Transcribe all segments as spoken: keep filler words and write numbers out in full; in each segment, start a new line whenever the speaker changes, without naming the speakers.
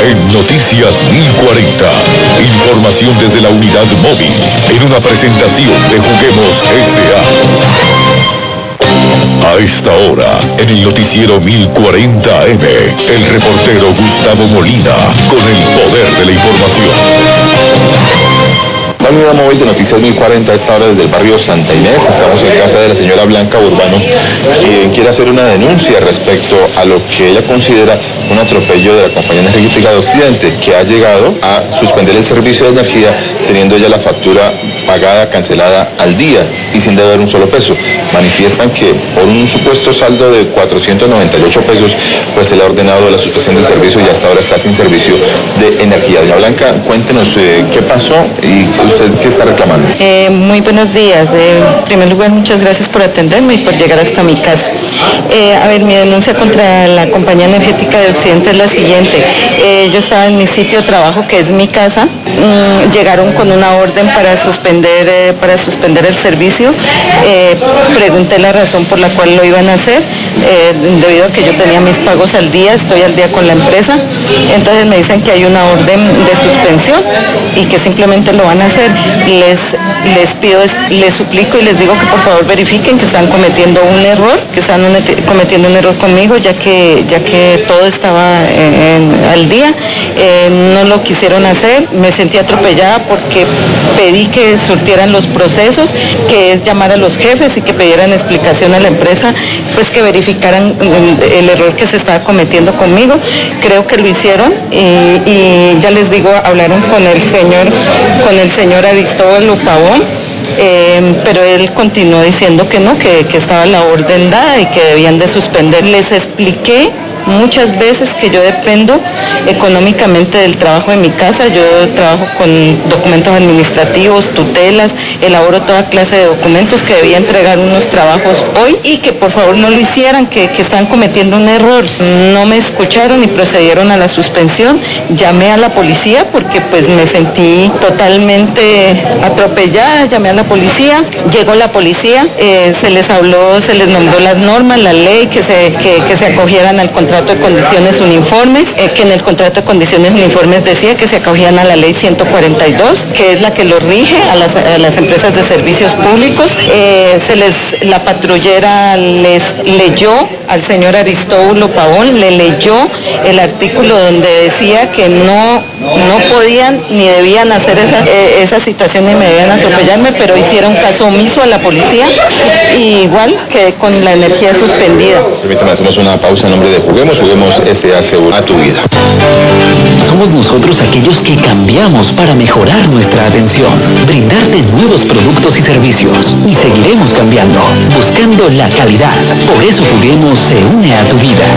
En Noticias mil cuarenta, información desde la unidad móvil, en una presentación de Juguemos S A. A esta hora, en el noticiero mil cuarenta A M, el reportero Gustavo Molina, con el poder de la información.
La unidad móvil de Noticias mil cuarenta a esta hora desde el barrio Santa Inés. Estamos en casa de la señora Blanca Urbano, quien quiere hacer una denuncia respecto a lo que ella considera un atropello de la compañía energética de Occidente, que ha llegado a suspender el servicio de energía, teniendo ya la factura pagada, cancelada al día y sin deber un solo peso. Manifiestan que por un supuesto saldo de cuatrocientos noventa y ocho pesos, pues se le ha ordenado la suspensión del servicio y hasta ahora está sin servicio de energía. Doña Blanca, cuéntenos eh, qué pasó y usted qué está reclamando.
Eh, muy buenos días. Eh, en primer lugar, muchas gracias por atenderme y por llegar hasta mi casa. Eh, a ver, mi denuncia contra la compañía energética de Occidente es la siguiente. Eh, yo estaba en mi sitio de trabajo, que es mi casa. Mm, llegaron con una orden para suspender eh, para suspender el servicio. Eh, pregunté la razón por la cual lo iban a hacer, eh, debido a que yo tenía mis pagos al día, estoy al día con la empresa. Entonces me dicen que hay una orden de suspensión y que simplemente lo van a hacer. Les les pido, les suplico y les digo que por favor verifiquen que están cometiendo un error, que están cometiendo un error conmigo, ya que ya que todo estaba en, en, al día. Eh, no lo quisieron hacer, me sentí atropellada porque pedí que surtieran los procesos, que es llamar a los jefes y que pidieran explicación a la empresa, pues que verificaran el error que se estaba cometiendo conmigo. Creo que lo hicieron y, y ya les digo, hablaron con el señor, con el señor Aristóbulo Pavón. Eh, pero él continuó diciendo que no, que, que estaba la orden dada y que debían de suspender. Les expliqué muchas veces que yo dependo económicamente del trabajo de mi casa. Yo trabajo con documentos administrativos, tutelas, elaboro toda clase de documentos, que debía entregar unos trabajos hoy y que por favor no lo hicieran, que, que están cometiendo un error. No me escucharon y procedieron a la suspensión. Llamé a la policía porque pues me sentí totalmente atropellada, llamé a la policía, llegó la policía, eh, se les habló, se les nombró las normas, la ley, que se, que, que se acogieran al contrato de condiciones uniformes, eh, que en el contrato de condiciones uniformes decía que se acogían a la ley ciento cuarenta y dos, que es la que lo rige a las, a las empresas de servicios públicos. Eh, se les, la patrullera les leyó al señor Aristóbulo Pavón, le leyó el artículo donde decía que no, no podían ni debían hacer esa, eh, esa situación y me debían atropellarme, pero hicieron caso omiso a la policía y igual que con la energía suspendida.
Permítame, hacemos una pausa en nombre de Juguemos. Juguemos S A Segura tu vida.
Somos nosotros aquellos que cambiamos para mejorar nuestra atención, brindarte nuevos productos y servicios. Y seguiremos cambiando, buscando la calidad. Por eso Juguemos se une a tu vida.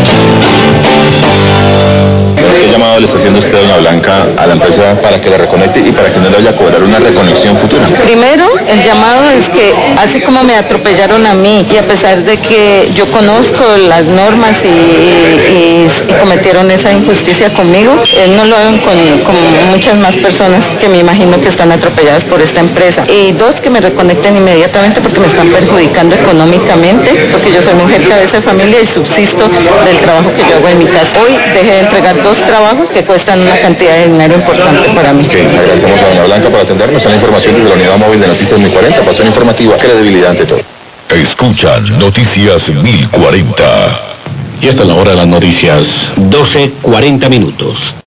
¿Qué llamado le está haciendo usted, doña Blanca, a la empresa para que la reconecte y para que no le vaya a cobrar una reconexión futura?
Primero, el llamado es que, así como me atropellaron a mí, y a pesar de que yo conozco las normas y, y, y cometieron esa injusticia conmigo, eh, no lo hagan con, con muchas más personas que me imagino que están atropelladas por esta empresa. Y dos, que me reconecten inmediatamente porque me están perjudicando económicamente, porque yo soy mujer cabeza de familia y subsisto del trabajo que yo hago en mi casa. Hoy dejé de entregar dos trabajos que cuestan una cantidad de dinero importante para mí.
Ok, agradecemos a doña Blanca por atendernos. Esta información desde la unidad móvil de Noticias mil cuarenta, pasión informativa, credibilidad ante todo.
Escuchan Noticias mil cuarenta.
Y esta es la hora de las noticias. doce cuarenta minutos.